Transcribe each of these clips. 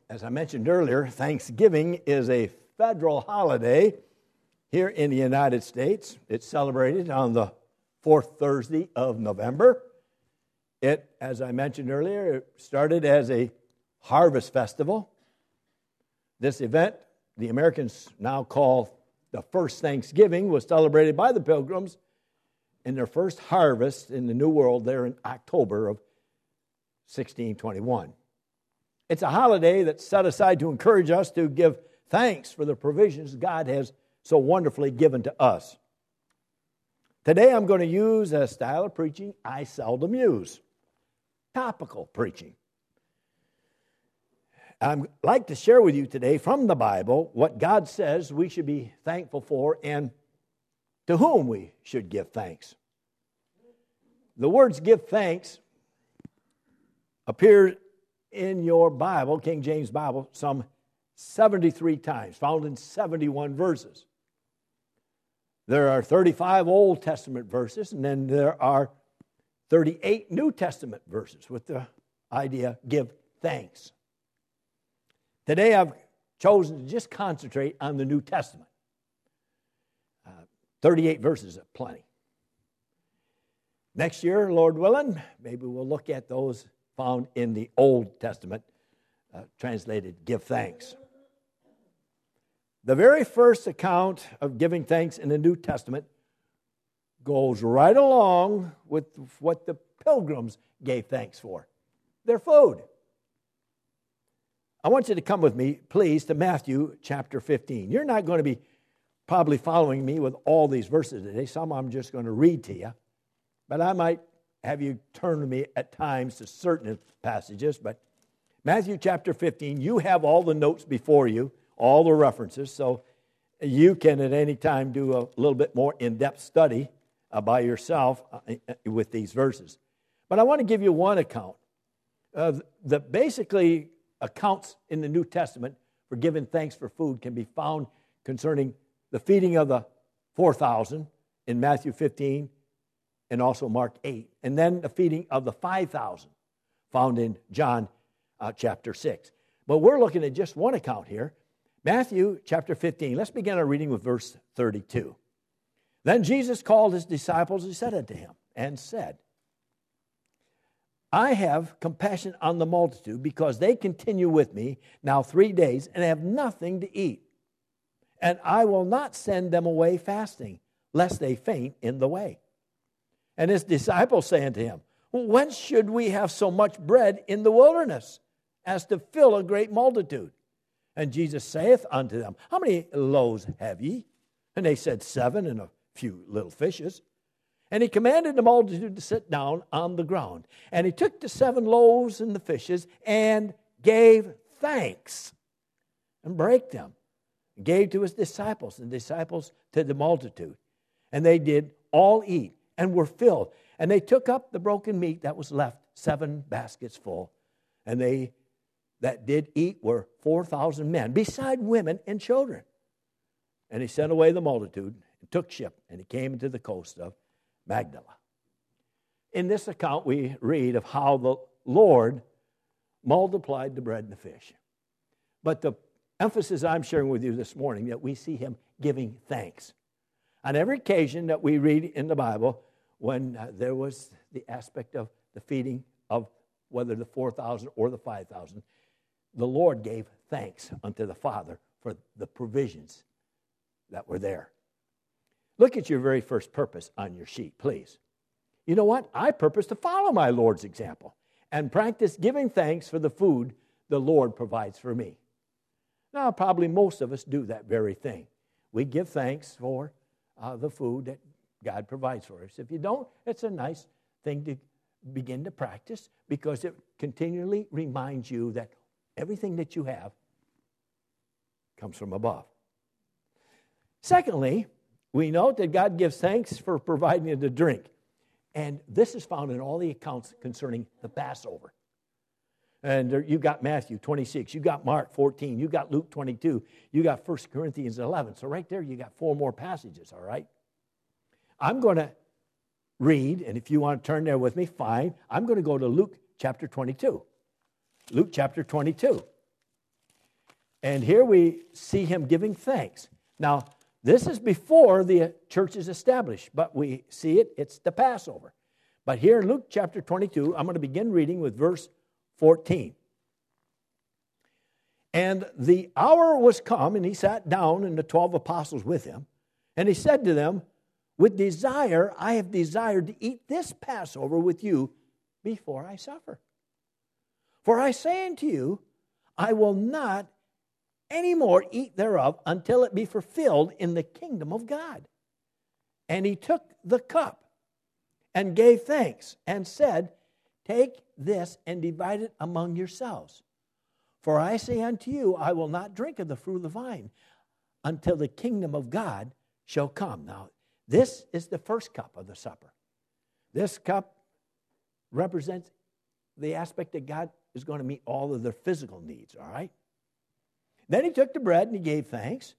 As I mentioned earlier, Thanksgiving is a federal holiday here in the United States. It's celebrated on the fourth Thursday of November. It, as I mentioned earlier, it started as a harvest festival. This event, the Americans now call the first Thanksgiving, was celebrated by the Pilgrims in their first harvest in the New World there in October of 1621. It's a holiday that's set aside to encourage us to give thanks for the provisions God has so wonderfully given to us. Today I'm going to use a style of preaching I seldom use, topical preaching. I'd like to share with you today from the Bible what God says we should be thankful for and to whom we should give thanks. The words give thanks appear in your Bible, King James Bible, some 73 times, found in 71 verses. There are 35 Old Testament verses, and then there are 38 New Testament verses with the idea, give thanks. Today I've chosen to just concentrate on the New Testament. 38 verses are plenty. Next year, Lord willing, maybe we'll look at those found in the Old Testament, translated, give thanks. The very first account of giving thanks in the New Testament goes right along with what the Pilgrims gave thanks for, their food. I want you to come with me, please, to Matthew chapter 15. You're not going to be probably following me with all these verses today. Some I'm just going to read to you, but I might have you turn to me at times to certain passages. But Matthew chapter 15, you have all the notes before you, all the references, so you can at any time do a little bit more in-depth study by yourself with these verses. But I want to give you one account. The basically accounts in the New Testament for giving thanks for food can be found concerning the feeding of the 4,000 in Matthew 15 and also Mark 8, and then the feeding of the 5,000 found in John chapter 6. But we're looking at just one account here, Matthew chapter 15. Let's begin our reading with verse 32. Then Jesus called his disciples and said unto him, and said, I have compassion on the multitude, because they continue with me now 3 days and have nothing to eat. And I will not send them away fasting, lest they faint in the way. And his disciples say unto him, whence should we have so much bread in the wilderness, as to fill a great multitude? And Jesus saith unto them, how many loaves have ye? And they said, 7, and a few little fishes. And he commanded the multitude to sit down on the ground. And he took the 7 loaves and the fishes, and gave thanks, and brake them, and gave to his disciples, and disciples to the multitude. And they did all eat, and were filled. And they took up the broken meat that was left, 7 baskets full. And they that did eat were 4,000 men, beside women and children. And he sent away the multitude, and took ship, and he came into the coast of Magdala. In this account, we read of how the Lord multiplied the bread and the fish. But the emphasis I'm sharing with you this morning, that we see him giving thanks. On every occasion that we read in the Bible, when there was the aspect of the feeding of whether the 4,000 or the 5,000, the Lord gave thanks unto the Father for the provisions that were there. Look at your very first purpose on your sheet, please. You know what? I purpose to follow my Lord's example and practice giving thanks for the food the Lord provides for me. Now, probably most of us do that very thing. We give thanks for the food that God provides for us. If you don't, it's a nice thing to begin to practice, because it continually reminds you that everything that you have comes from above. Secondly, we note that God gives thanks for providing the drink. And this is found in all the accounts concerning the Passover. And there, you got Matthew 26, you got Mark 14, you got Luke 22, you got 1 Corinthians 11. So right there you got 4 more passages, all right? I'm going to read, and if you want to turn there with me, fine. I'm going to go to Luke chapter 22. Luke chapter 22. And here we see him giving thanks. Now, this is before the church is established, but we see it's the Passover. But here in Luke chapter 22, I'm going to begin reading with verse 14. And the hour was come, and he sat down, and the 12 apostles with him. And he said to them, with desire, I have desired to eat this Passover with you before I suffer. For I say unto you, I will not any more eat thereof until it be fulfilled in the kingdom of God. And he took the cup and gave thanks and said, take this and divide it among yourselves. For I say unto you, I will not drink of the fruit of the vine until the kingdom of God shall come. Now, this is the first cup of the supper. This cup represents the aspect that God is going to meet all of their physical needs, all right? Then he took the bread and he gave thanks,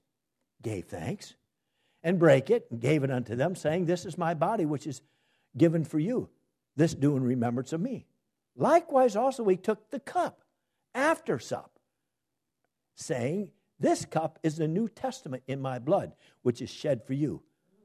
and brake it, and gave it unto them, saying, this is my body, which is given for you. This do in remembrance of me. Likewise also he took the cup after sup, saying, this cup is the New Testament in my blood, which is shed for you.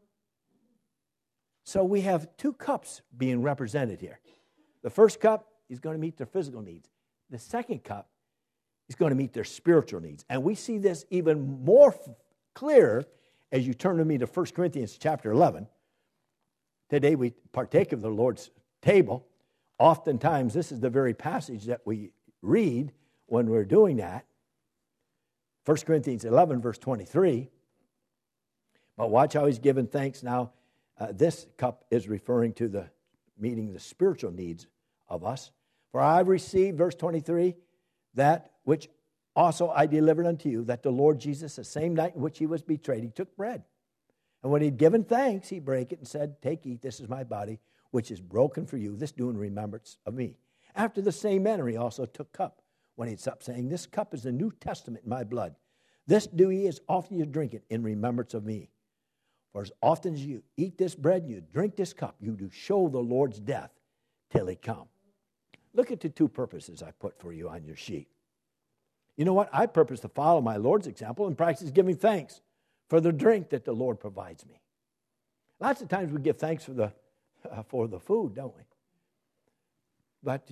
So we have two cups being represented here. The first cup is going to meet their physical needs. The second cup is going to meet their spiritual needs. And we see this even more clear as you turn to me to 1 Corinthians chapter 11. Today we partake of the Lord's table. Oftentimes this is the very passage that we read when we're doing that. 1 Corinthians 11 verse 23. But watch how he's given thanks now. This cup is referring to the meeting the spiritual needs of us. For I have received, verse 23, that which also I delivered unto you, that the Lord Jesus, the same night in which he was betrayed, he took bread. And when he'd given thanks, he brake it and said, take, eat, this is my body, which is broken for you. This do in remembrance of me. After the same manner, he also took cup when he'd supped, saying, this cup is the New Testament in my blood. This do ye as often as you drink it in remembrance of me. For as often as you eat this bread and you drink this cup, you do show the Lord's death till he come. Look at the two purposes I put for you on your sheet. You know what? I purpose to follow my Lord's example and practice giving thanks for the drink that the Lord provides me. Lots of times we give thanks for the food, don't we? But,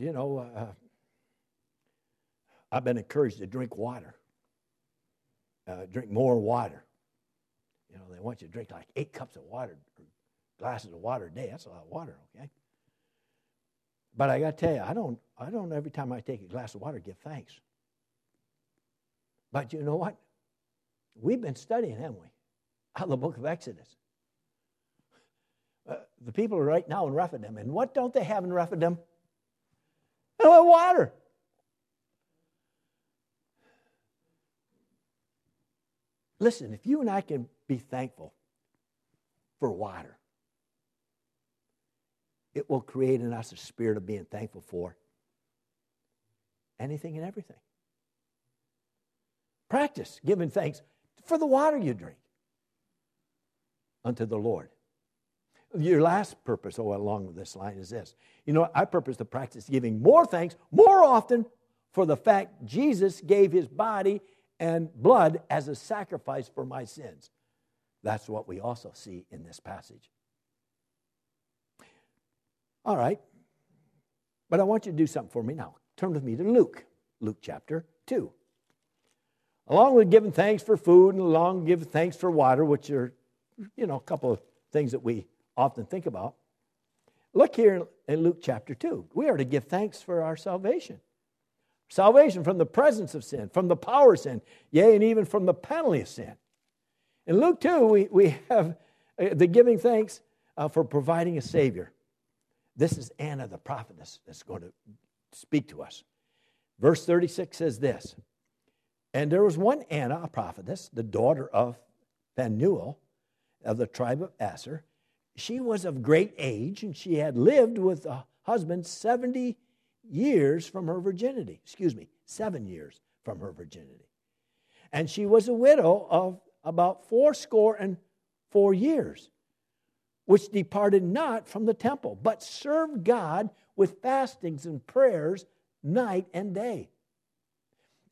I've been encouraged to drink water. Drink more water. They want you to drink like 8 cups of water, glasses of water a day. That's a lot of water, okay? But I got to tell you, I don't every time I take a glass of water give thanks. But you know what? We've been studying, haven't we? Out of the book of Exodus. The people are right now in Rephidim. And what don't they have in Rephidim? They don't have water. Listen, if you and I can be thankful for water, it will create in us a spirit of being thankful for anything and everything. Practice giving thanks for the water you drink unto the Lord. Your last purpose, along with this line, is this. I purpose to practice giving more thanks more often for the fact Jesus gave his body and blood as a sacrifice for my sins. That's what we also see in this passage. All right. But I want you to do something for me now. Turn with me to Luke chapter 2. Along with giving thanks for food and along with giving thanks for water, which are, a couple of things that we often think about. Look here in Luke chapter 2. We are to give thanks for our salvation. Salvation from the presence of sin, from the power of sin, yea, and even from the penalty of sin. In Luke 2, we have the giving thanks for providing a Savior. This is Anna, the prophetess, that's going to speak to us. Verse 36 says this, and there was one Anna, a prophetess, the daughter of Phanuel, of the tribe of Aser. She was of great age, and she had lived with a husband 7 years from her virginity. 7 years from her virginity. And she was a widow of about 84 years, which departed not from the temple, but served God with fastings and prayers night and day.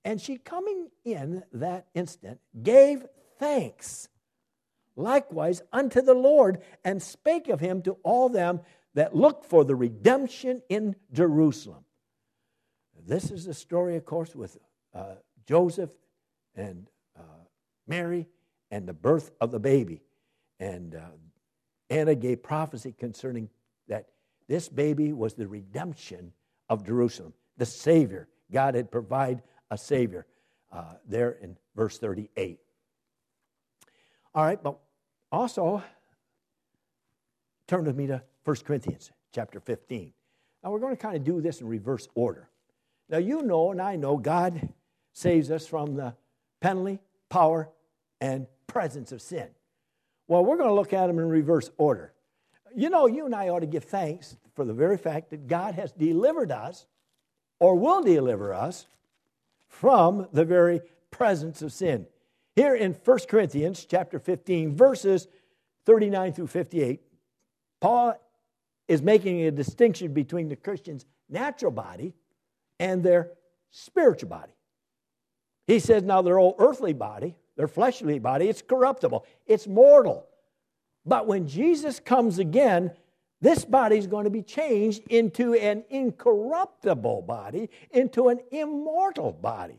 And she, coming in that instant, gave thanks likewise unto the Lord, and spake of him to all them that looked for the redemption in Jerusalem. This is the story, of course, with Joseph and Mary and the birth of the baby. And Anna gave prophecy concerning that this baby was the redemption of Jerusalem, the Savior. God had provided a Savior there in verse 38. All right, but also turn with me to 1 Corinthians chapter 15. Now we're going to kind of do this in reverse order. Now you know and I know God saves us from the penalty, power, and presence of sin. Well, we're going to look at them in reverse order. You know, you and I ought to give thanks for the very fact that God has delivered us or will deliver us from the very presence of sin. Here in 1 Corinthians chapter 15, verses 39 through 58, Paul is making a distinction between the Christian's natural body and their spiritual body. He says now their old earthly body, their fleshly body, it's corruptible, it's mortal. But when Jesus comes again, this body is going to be changed into an incorruptible body, into an immortal body.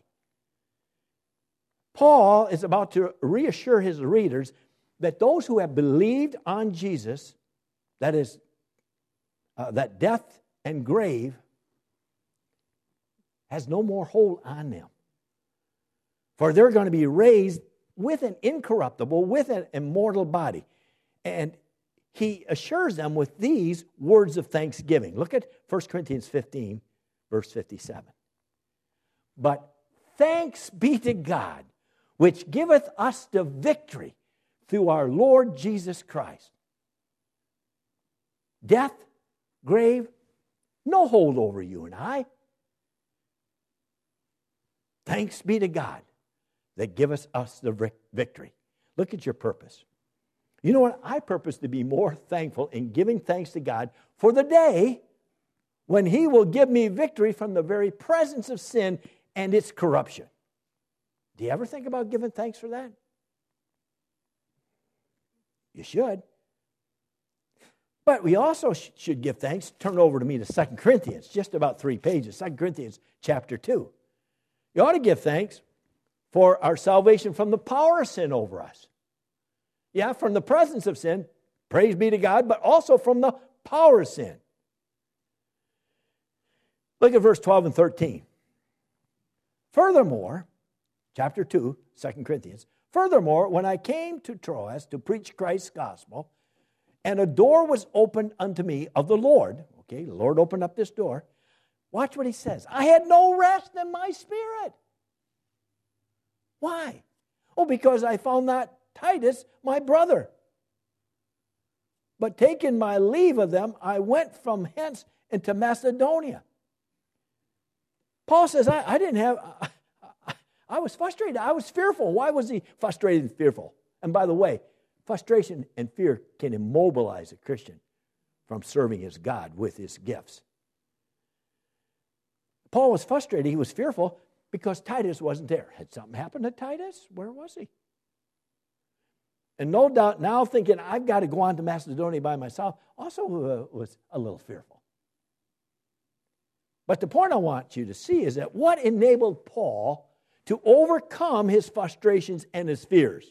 Paul is about to reassure his readers that those who have believed on Jesus, that is, that death and grave has no more hold on them. For they're going to be raised with an incorruptible, with an immortal body. And he assures them with these words of thanksgiving. Look at 1 Corinthians 15, verse 57. But thanks be to God, which giveth us the victory through our Lord Jesus Christ. Death, grave, no hold over you and I. Thanks be to God that giveth us the victory. Look at your purpose. You know what? I purpose to be more thankful in giving thanks to God for the day when He will give me victory from the very presence of sin and its corruption. Do you ever think about giving thanks for that? You should. But we also should give thanks. Turn over to me to 2 Corinthians, just about 3 pages. 2 Corinthians chapter 2. You ought to give thanks for our salvation from the power of sin over us. Yeah, from the presence of sin, praise be to God, but also from the power of sin. Look at verse 12 and 13. Furthermore, chapter 2, 2 Corinthians, furthermore, when I came to Troas to preach Christ's gospel, and a door was opened unto me of the Lord. Okay, the Lord opened up this door. Watch what he says. I had no rest in my spirit. Why? Oh, because I found not Titus, my brother. But taking my leave of them, I went from hence into Macedonia. Paul says, I was frustrated. I was fearful. Why was he frustrated and fearful? And by the way, frustration and fear can immobilize a Christian from serving his God with his gifts. Paul was frustrated. He was fearful because Titus wasn't there. Had something happened to Titus? Where was he? And no doubt now thinking, I've got to go on to Macedonia by myself, also was a little fearful. But the point I want you to see is that what enabled Paul to overcome his frustrations and his fears?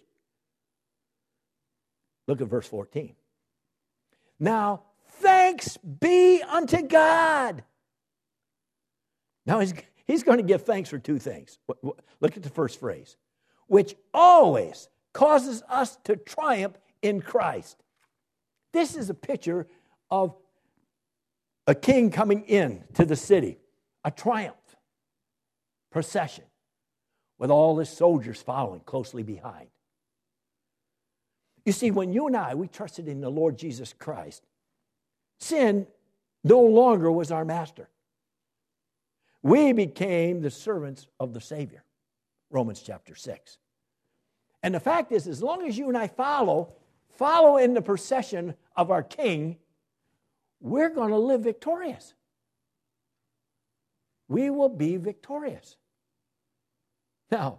Look at verse 14. Now, thanks be unto God. Now, he's going to give thanks for two things. Look at the first phrase. Which always causes us to triumph in Christ. This is a picture of a king coming in to the city, a triumph procession with all his soldiers following closely behind. You see, when you and I, we trusted in the Lord Jesus Christ, sin no longer was our master. We became the servants of the Savior. Romans chapter 6. And the fact is, as long as you and I follow in the procession of our King, we're going to live victorious. We will be victorious. Now,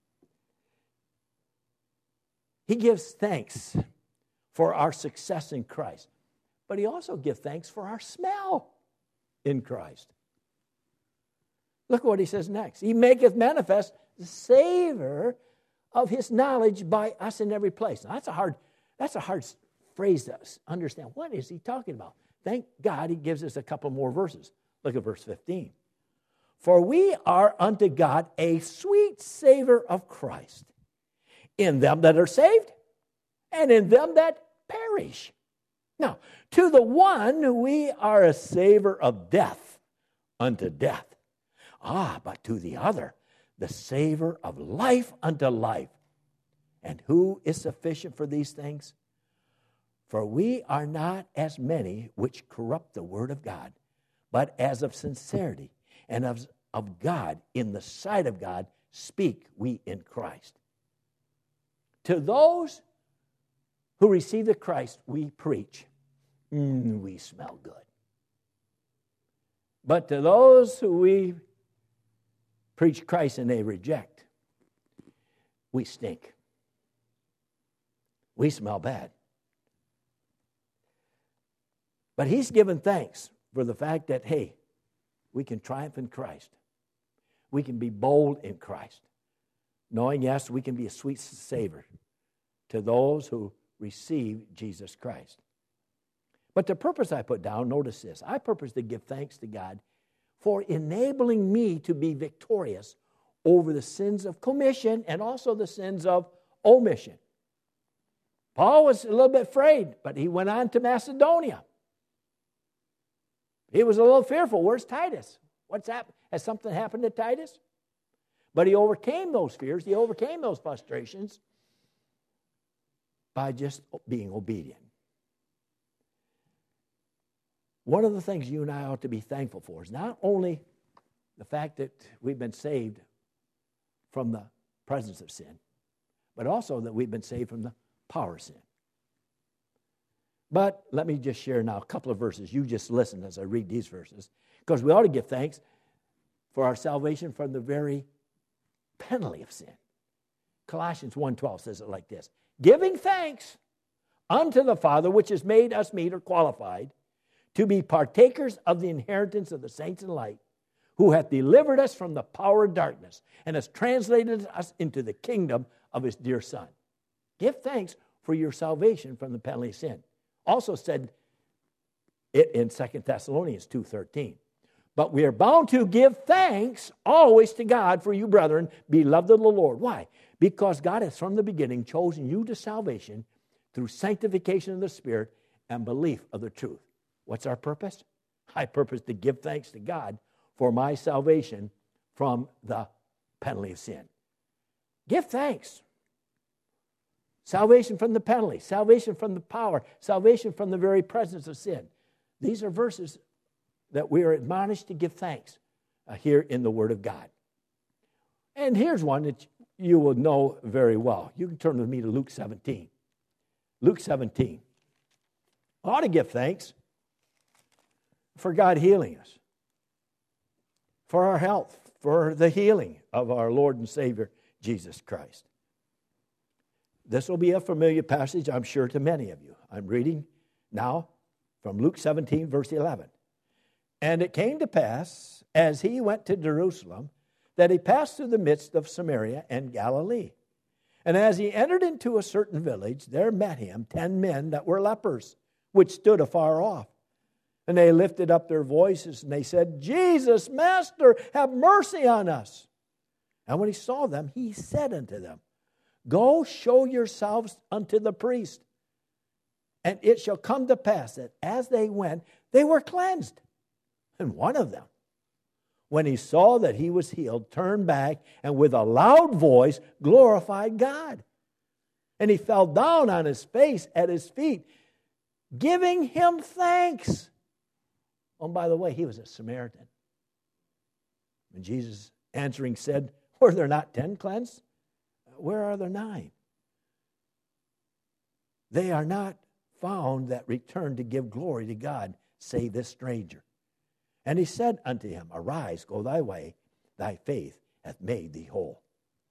he gives thanks for our success in Christ, but he also gives thanks for our smell in Christ. Look what he says next. He maketh manifest the savor of his knowledge by us in every place. Now, that's a hard phrase to understand. What is he talking about? Thank God he gives us a couple more verses. Look at verse 15. For we are unto God a sweet savor of Christ in them that are saved and in them that perish. Now, to the one we are a savor of death unto death. But to the other, the savor of life unto life. And who is sufficient for these things? For we are not as many which corrupt the word of God, but as of sincerity and of God, in the sight of God, speak we in Christ. To those who receive the Christ we preach, we smell good. But to those who we preach Christ and they reject, we stink. We smell bad. But he's given thanks for the fact that, hey, we can triumph in Christ. We can be bold in Christ. Knowing, yes, we can be a sweet savor to those who receive Jesus Christ. But the purpose I put down, notice this. I purpose to give thanks to God for enabling me to be victorious over the sins of commission and also the sins of omission. Paul was a little bit afraid, but he went on to Macedonia. He was a little fearful. Where's Titus? What's happened? Has something happened to Titus? But he overcame those fears. He overcame those frustrations by just being obedient. One of the things you and I ought to be thankful for is not only the fact that we've been saved from the presence of sin, but also that we've been saved from the power of sin. But let me just share now a couple of verses. You just listen as I read these verses, because we ought to give thanks for our salvation from the very penalty of sin. Colossians 1:12 says it like this: giving thanks unto the Father, which has made us meet or qualified to be partakers of the inheritance of the saints in light, who hath delivered us from the power of darkness and has translated us into the kingdom of his dear Son. Give thanks for your salvation from the penalty of sin. Also said it in 2 Thessalonians 2:13. But we are bound to give thanks always to God for you, brethren, beloved of the Lord. Why? Because God has from the beginning chosen you to salvation through sanctification of the Spirit and belief of the truth. What's our purpose? I purpose to give thanks to God for my salvation from the penalty of sin. Give thanks. Salvation from the penalty, salvation from the power, salvation from the very presence of sin. These are verses that we are admonished to give thanks here in the Word of God. And here's one that you will know very well. You can turn with me to Luke 17. Luke 17. I ought to give thanks for God healing us, for our health, for the healing of our Lord and Savior, Jesus Christ. This will be a familiar passage, I'm sure, to many of you. I'm reading now from Luke 17, verse 11. And it came to pass, as he went to Jerusalem, that he passed through the midst of Samaria and Galilee. And as he entered into a certain village, there met him 10 men that were lepers, which stood afar off. And they lifted up their voices, and they said, Jesus, Master, have mercy on us. And when he saw them, he said unto them, Go show yourselves unto the priest. And it shall come to pass that as they went, they were cleansed. And one of them, when he saw that he was healed, turned back and with a loud voice glorified God. And he fell down on his face at his feet, giving him thanks. Oh, by the way, he was a Samaritan. And Jesus answering said, Were there not 10 cleansed? Where are the 9? They are not found that return to give glory to God, save this stranger. And he said unto him, Arise, go thy way, thy faith hath made thee whole.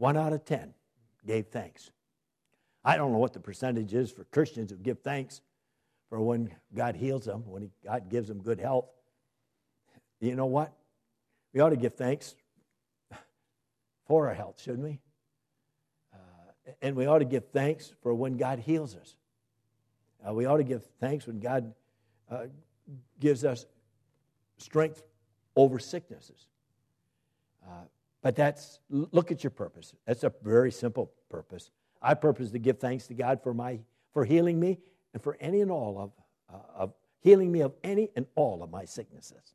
1 out of 10 gave thanks. I don't know what the percentage is for Christians who give thanks for when God heals them, when God gives them good health. You know what? We ought to give thanks for our health, shouldn't we? And we ought to give thanks for when God heals us. We ought to give thanks when God gives us strength over sicknesses. But look at your purpose. That's a very simple purpose. I purpose to give thanks to God for healing me and for any and all of healing me of any and all of my sicknesses.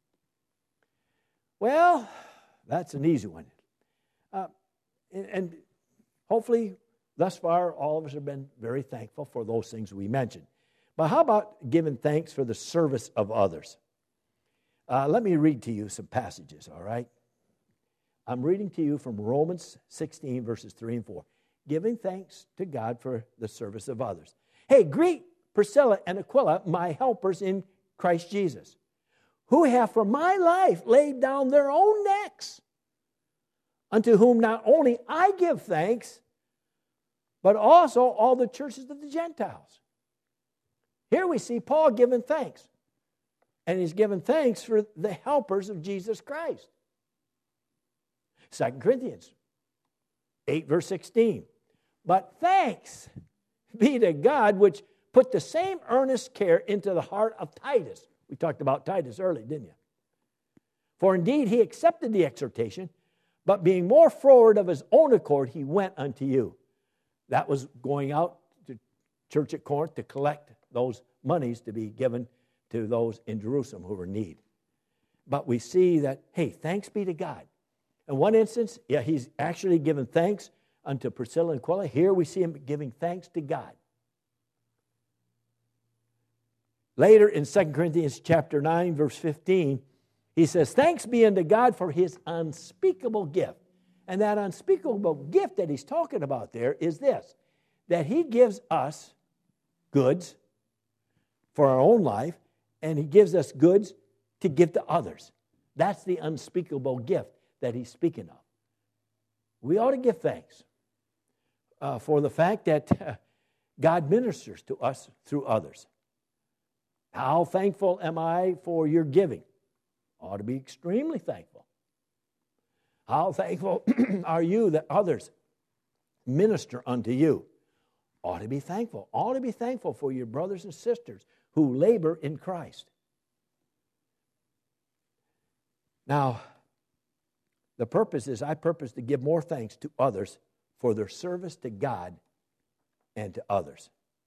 Well, that's an easy one. And hopefully, thus far, all of us have been very thankful for those things we mentioned. But how about giving thanks for the service of others? Let me read to you some passages, all right? I'm reading to you from Romans 16, verses 3 and 4. Giving thanks to God for the service of others. Hey, greet Priscilla and Aquila, my helpers in Christ Jesus, who have for my life laid down their own necks, unto whom not only I give thanks, but also all the churches of the Gentiles. Here we see Paul giving thanks. And he's giving thanks for the helpers of Jesus Christ. 2 Corinthians 8, verse 16. But thanks be to God, which put the same earnest care into the heart of Titus. We talked about Titus early, didn't you? For indeed he accepted the exhortation, but being more forward of his own accord, he went unto you. That was going out to church at Corinth to collect those monies to be given to those in Jerusalem who were in need. But we see that, hey, thanks be to God. In one instance, he's actually given thanks unto Priscilla and Aquila. Here we see him giving thanks to God. Later in 2 Corinthians chapter 9, verse 15, he says, thanks be unto God for his unspeakable gift. And that unspeakable gift that he's talking about there is this, that he gives us goods for our own life, and he gives us goods to give to others. That's the unspeakable gift that he's speaking of. We ought to give thanks for the fact that God ministers to us through others. How thankful am I for your giving? Ought to be extremely thankful. How thankful are you that others minister unto you? Ought to be thankful. Ought to be thankful for your brothers and sisters who labor in Christ. Now, the purpose is I purpose to give more thanks to others for their service to God and to others.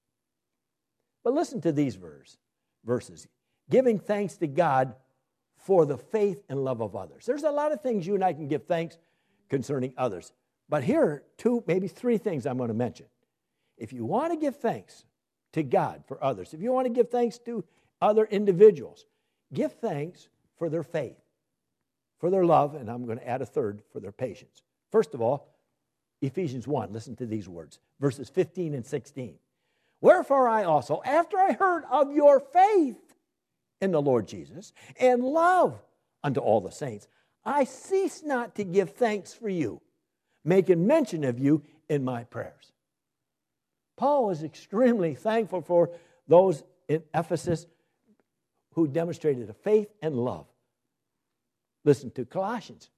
But listen to these verses. Giving thanks to God for the faith and love of others. There's a lot of things you and I can give thanks concerning others. But here are two, maybe three things I'm going to mention. If you want to give thanks to God for others, if you want to give thanks to other individuals, give thanks for their faith, for their love, and I'm going to add a third, for their patience. First of all, Ephesians 1, listen to these words, verses 15 and 16. Wherefore I also, after I heard of your faith in the Lord Jesus and love unto all the saints, I cease not to give thanks for you, making mention of you in my prayers. Paul was extremely thankful for those in Ephesus who demonstrated a faith and love. Listen to Colossians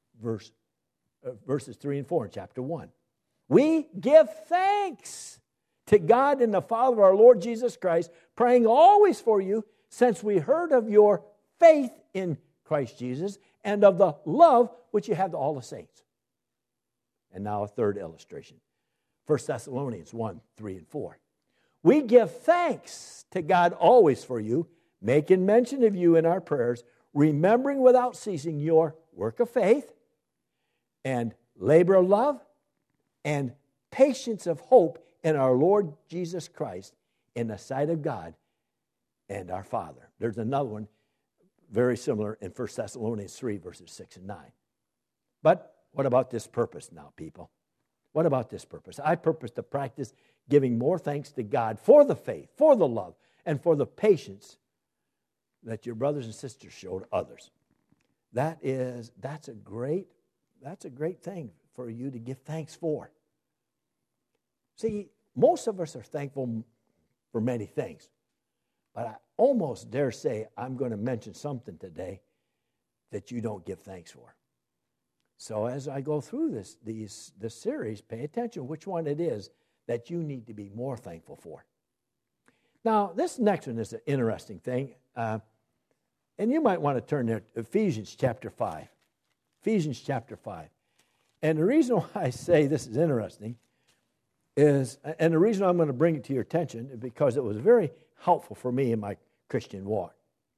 verses 3 and 4 in chapter 1. We give thanks to God and the Father of our Lord Jesus Christ, praying always for you, since we heard of your faith in Christ Jesus and of the love which you have to all the saints. And now a third illustration. 1 Thessalonians 1, 3 and 4. We give thanks to God always for you, making mention of you in our prayers, remembering without ceasing your work of faith and labor of love and patience of hope in our Lord Jesus Christ in the sight of God and our Father. There's another one very similar in 1 Thessalonians 3, verses 6 and 9. But what about this purpose now, people? What about this purpose? I purpose to practice giving more thanks to God for the faith, for the love, and for the patience that your brothers and sisters showed others. That's a great thing for you to give thanks for. See, most of us are thankful for many things. But I almost dare say I'm going to mention something today that you don't give thanks for. So as I go through this series, pay attention which one it is that you need to be more thankful for. Now, this next one is an interesting thing. And you might want to turn there to Ephesians chapter 5. Ephesians chapter 5. And the reason why I say this is interesting is, and the reason I'm going to bring it to your attention is because it was very helpful for me in my Christian walk.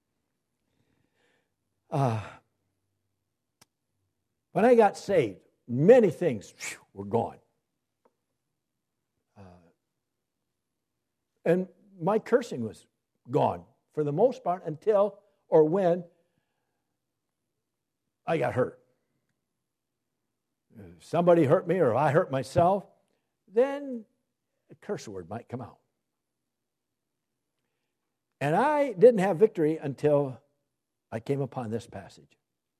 When I got saved, many things were gone. And my cursing was gone for the most part until or when I got hurt. If somebody hurt me or I hurt myself, then a curse word might come out. And I didn't have victory until I came upon this passage.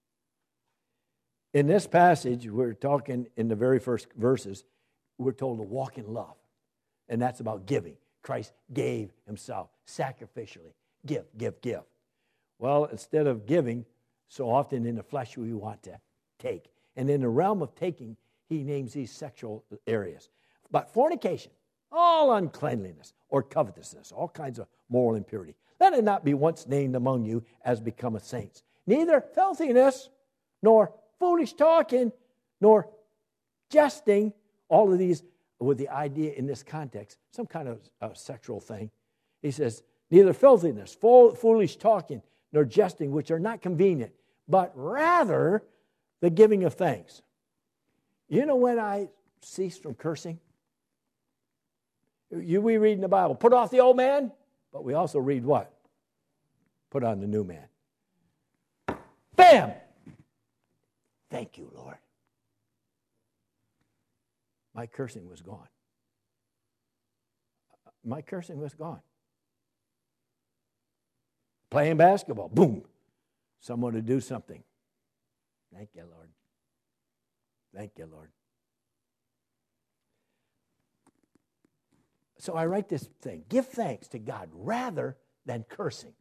In this passage, we're talking in the very first verses, we're told to walk in love. And that's about giving. Christ gave himself sacrificially. Give, give, give. Well, instead of giving, so often in the flesh we want to take. And in the realm of taking, he names these sexual areas. But fornication, all uncleanliness or covetousness, all kinds of moral impurity. Let it not be once named among you as becometh saints. Neither filthiness, nor foolish talking, nor jesting, all of these with the idea in this context, some kind of sexual thing. He says, neither filthiness, foolish talking, nor jesting, which are not convenient, but rather the giving of thanks. You know when I ceased from cursing? We read in the Bible, put off the old man, but we also read what? Put on the new man. Bam! Thank you, Lord. My cursing was gone. My cursing was gone. Playing basketball, boom. Someone to do something. Thank you, Lord. Thank you, Lord. So I write this thing. Give thanks to God rather than cursing.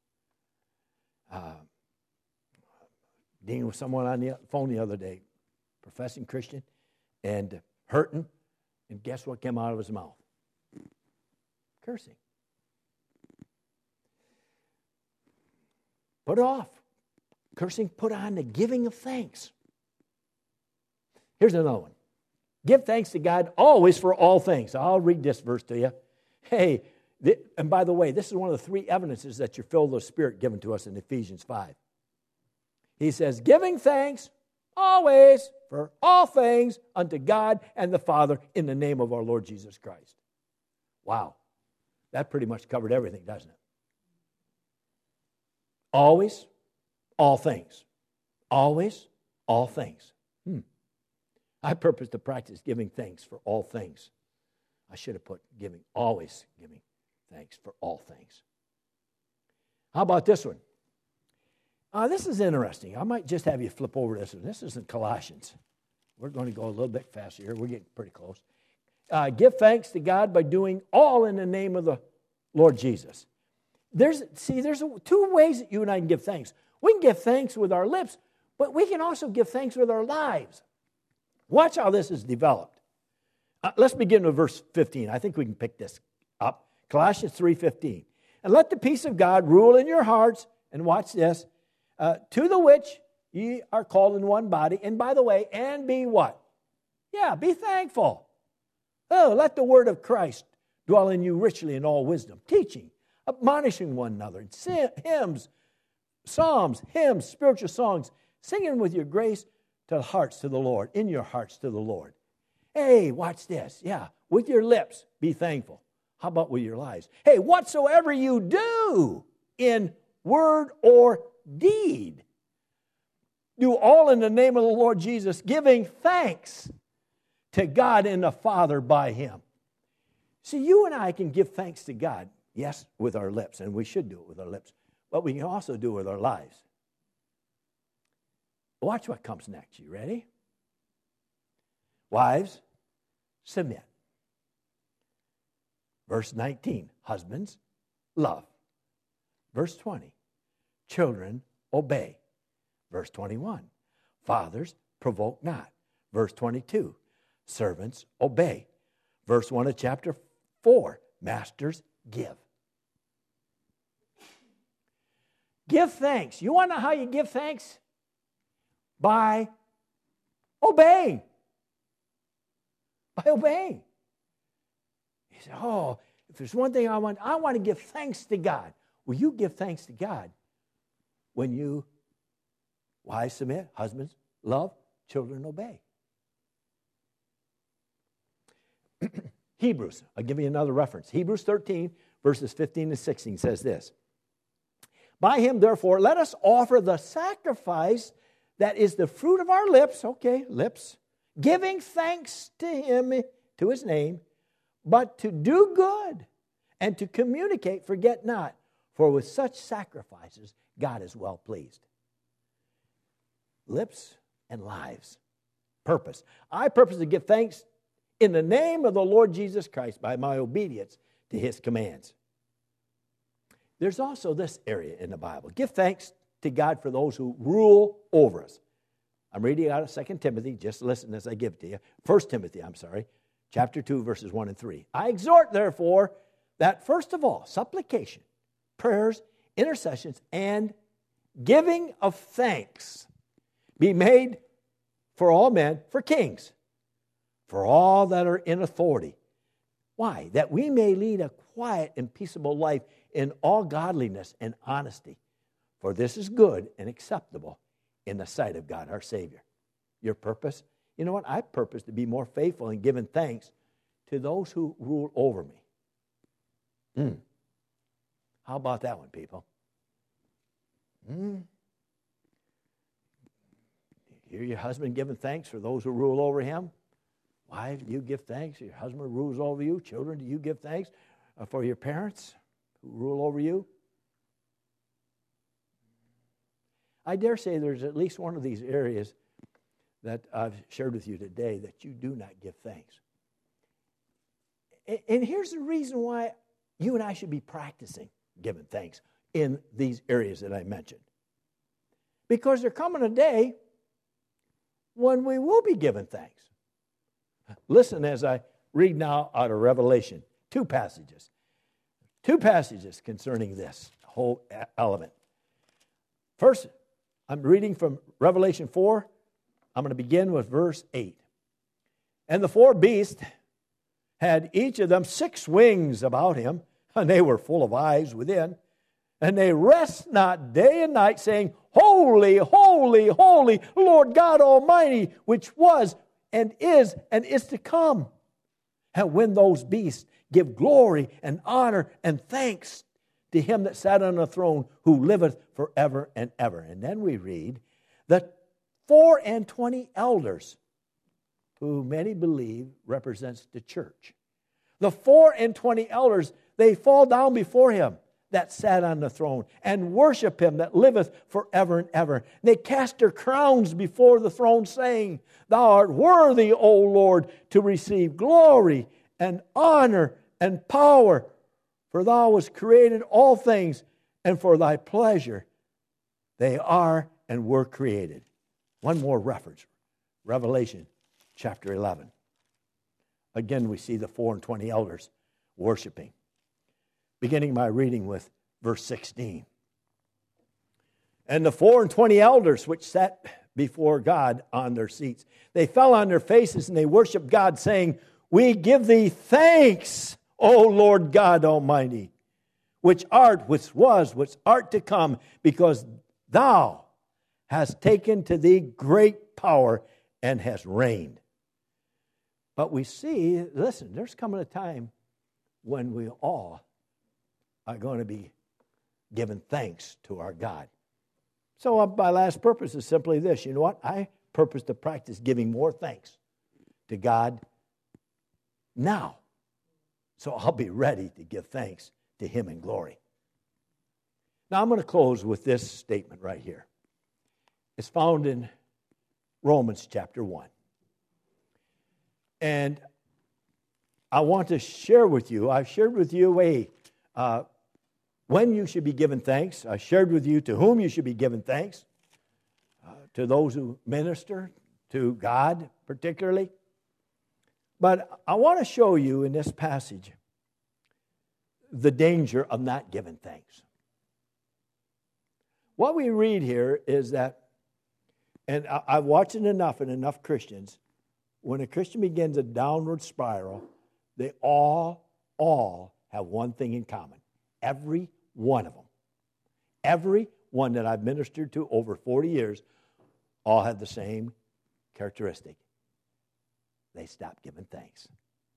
Dealing with someone on the phone the other day, professing Christian, and hurting, and guess what came out of his mouth? Cursing. Put off. Cursing, put on the giving of thanks. Here's another one. Give thanks to God always for all things. I'll read this verse to you. Hey, and by the way, this is one of the three evidences that you're filled with the Spirit given to us in Ephesians 5. He says, giving thanks always for all things unto God and the Father in the name of our Lord Jesus Christ. Wow. That pretty much covered everything, doesn't it? Always, all things. Always, all things. I purpose to practice giving thanks for all things. I should have put always giving thanks for all things. How about this one? This is interesting. I might just have you flip over this one. This is in Colossians. We're going to go a little bit faster here. We're getting pretty close. Give thanks to God by doing all in the name of the Lord Jesus. There's two ways that you and I can give thanks. We can give thanks with our lips, but we can also give thanks with our lives. Watch how this is developed. Let's begin with verse 15. I think we can pick this up. Colossians 3:15. And let the peace of God rule in your hearts, and watch this, to the which ye are called in one body. And by the way, and be what? Yeah, be thankful. Oh, let the word of Christ dwell in you richly in all wisdom, teaching, admonishing one another, hymns, psalms, hymns, spiritual songs, singing with your grace to the hearts to the Lord, in your hearts to the Lord. Hey, watch this. Yeah, with your lips, be thankful. How about with your lives? Hey, whatsoever you do in word or deed, do all in the name of the Lord Jesus, giving thanks to God and the Father by him. See, you and I can give thanks to God, yes, with our lips, and we should do it with our lips, but we can also do it with our lives. Watch what comes next. You ready? Wives, submit. Verse 19, husbands, love. Verse 20, children, obey. Verse 21, fathers, provoke not. Verse 22, servants, obey. Verse 1 of chapter 4, masters, give. Give thanks. You want to know how you give thanks? By obeying. By obeying. You say, oh, if there's one thing I want to give thanks to God. Well, you give thanks to God when you, wives submit, husbands love, children obey. Hebrews, I'll give you another reference. Hebrews 13, verses 15 and 16 says this. By him, therefore, let us offer the sacrifice that is the fruit of our lips, okay, lips, giving thanks to him, to his name, but to do good and to communicate, forget not, for with such sacrifices God is well pleased. Lips and lives. Purpose. I purpose to give thanks in the name of the Lord Jesus Christ by my obedience to his commands. There's also this area in the Bible. Give thanks to God for those who rule over us. I'm reading out of 2 Timothy. Just listen as I give it to you. 1 Timothy, chapter 2, verses 1 and 3. I exhort, therefore, that first of all, supplication, prayers, intercessions, and giving of thanks be made for all men, for kings, for all that are in authority. Why? That we may lead a quiet and peaceable life in all godliness and honesty. For this is good and acceptable in the sight of God our Savior. Your purpose? You know what? I purpose to be more faithful in giving thanks to those who rule over me. How about that one, people? Hear your husband giving thanks for those who rule over him? Wives, do you give thanks? Your husband rules over you. Children, do you give thanks for your parents who rule over you? I dare say there's at least one of these areas that I've shared with you today that you do not give thanks. And here's the reason why you and I should be practicing giving thanks in these areas that I mentioned. Because there's coming a day when we will be giving thanks. Listen as I read now out of Revelation, two passages concerning this whole element. First, I'm reading from Revelation 4. I'm going to begin with verse 8. And the four beasts had each of them 6 wings about him, and they were full of eyes within. And they rest not day and night, saying, Holy, holy, holy, Lord God Almighty, which was and is to come. And when those beasts give glory and honor and thanks to him that sat on the throne, who liveth forever and ever. And then we read that 24 elders, who many believe represents the church. The 24 elders, they fall down before him that sat on the throne and worship him that liveth forever and ever. They cast their crowns before the throne, saying, Thou art worthy, O Lord, to receive glory and honor and power, for thou hast created all things, and for thy pleasure they are and were created. One more reference, Revelation chapter 11. Again, we see the 24 elders worshiping. Beginning my reading with verse 16. And the 24 elders which sat before God on their seats, they fell on their faces and they worshiped God, saying, We give thee thanks, O Lord God Almighty, which art, which was, which art to come, because thou hast taken to thee great power and hast reigned. But we see, listen, there's coming a time when we all are going to be giving thanks to our God. So my last purpose is simply this. You know what? I purpose to practice giving more thanks to God now. So I'll be ready to give thanks to him in glory. Now I'm going to close with this statement right here. It's found in Romans chapter 1. And I want to share with you, I've shared with you when you should be giving thanks. I shared with you to whom you should be giving thanks. To those who minister, to God particularly. But I want to show you in this passage the danger of not giving thanks. What we read here is that, and I've watched it enough in enough Christians, when a Christian begins a downward spiral, they all have one thing in common. Every one of them. Every one that I've ministered to over 40 years all had the same characteristic. They stopped giving thanks.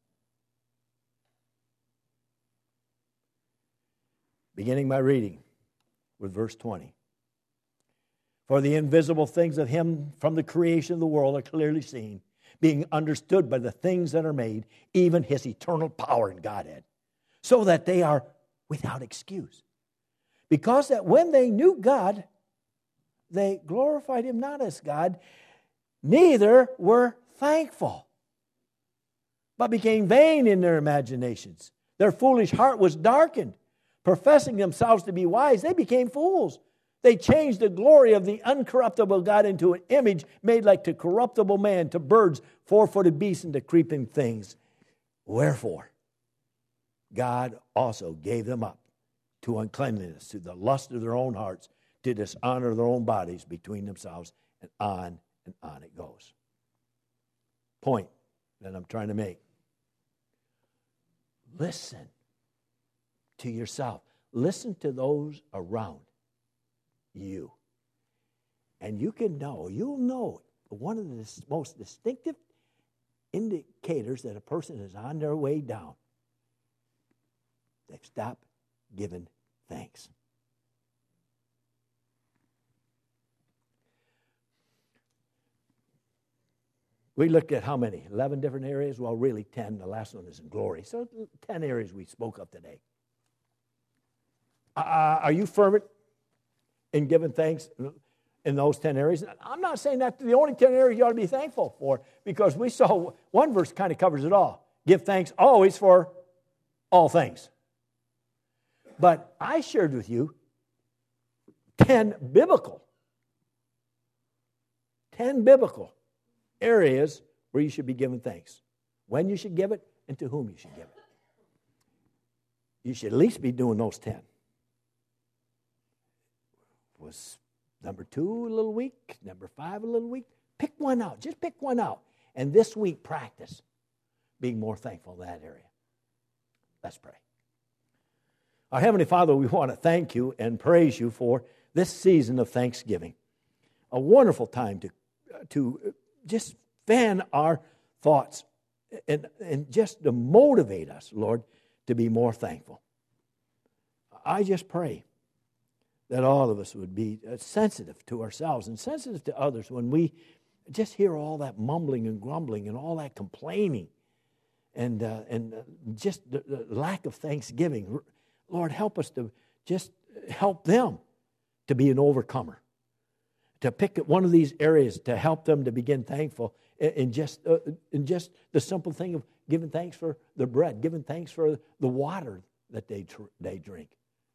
Beginning my reading with verse 20. For the invisible things of Him from the creation of the world are clearly seen, being understood by the things that are made, even His eternal power and Godhead, so that they are without excuse. Because that when they knew God, they glorified Him not as God, neither were thankful, but became vain in their imaginations. Their foolish heart was darkened. Professing themselves to be wise, they became fools. They changed the glory of the uncorruptible God into an image made like to corruptible man, to birds, four-footed beasts, and to creeping things. Wherefore, God also gave them up to uncleanliness, to the lust of their own hearts, to dishonor their own bodies between themselves, and on it goes. Point that I'm trying to make. Listen to yourself. Listen to those around you. And you'll know one of the most distinctive indicators that a person is on their way down. They've stopped giving thanks. We looked at how many? 11 different areas? Well, really 10. The last one is in glory. So 10 areas we spoke of today. Are you fervent in giving thanks in those 10 areas? I'm not saying that's the only 10 areas you ought to be thankful for, because we saw one verse kind of covers it all. Give thanks always for all things. But I shared with you 10 biblical areas where you should be giving thanks. When you should give it and to whom you should give it. You should at least be doing those 10. Was number 2 a little weak? Number 5 a little weak? Pick one out. Just pick one out. And this week practice being more thankful in that area. Let's pray. Our Heavenly Father, we want to thank you and praise you for this season of Thanksgiving. A wonderful time to just fan our thoughts and just to motivate us, Lord, to be more thankful. I just pray that all of us would be sensitive to ourselves and sensitive to others when we just hear all that mumbling and grumbling and all that complaining and just the lack of thanksgiving. Lord, help us to just help them to be an overcomer, to pick one of these areas to help them to begin thankful in just the simple thing of giving thanks for the bread, giving thanks for the water that they drink.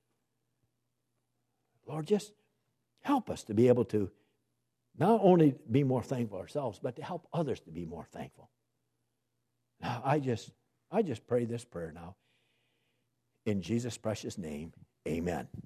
Lord, just help us to be able to not only be more thankful ourselves, but to help others to be more thankful. Now, I just pray this prayer now. In Jesus' precious name, amen.